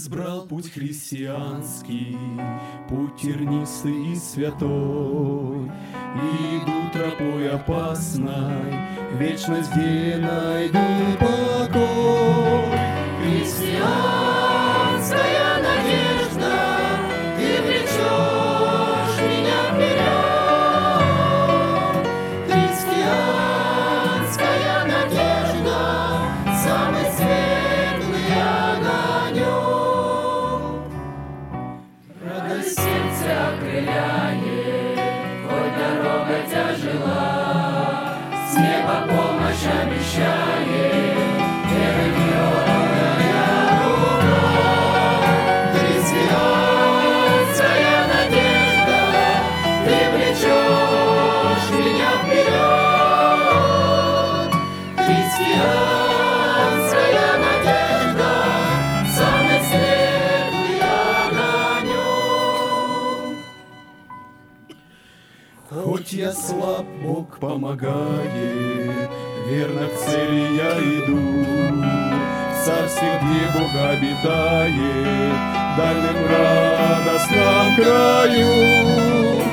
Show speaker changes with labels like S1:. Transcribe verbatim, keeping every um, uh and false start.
S1: избрал путь христианский, путь тернистый и святой. Иду тропой опасной, вечность где найду покой.
S2: Христианская надежда, ты влечешь меня вперед. Христианская надежда, самый светлый огонек. Радость сердце окрыляет, хоть дорога тяжела, с неба помощь обещает, верой твердая рука. Христианская надежда, ты влечешь меня вперед. Христианская надежда, самый светлый огонек.
S1: Хоть я слаб, Бог помогает, верно к цели я иду. В царстве, где Бог обитает, в дальнем радостном краю.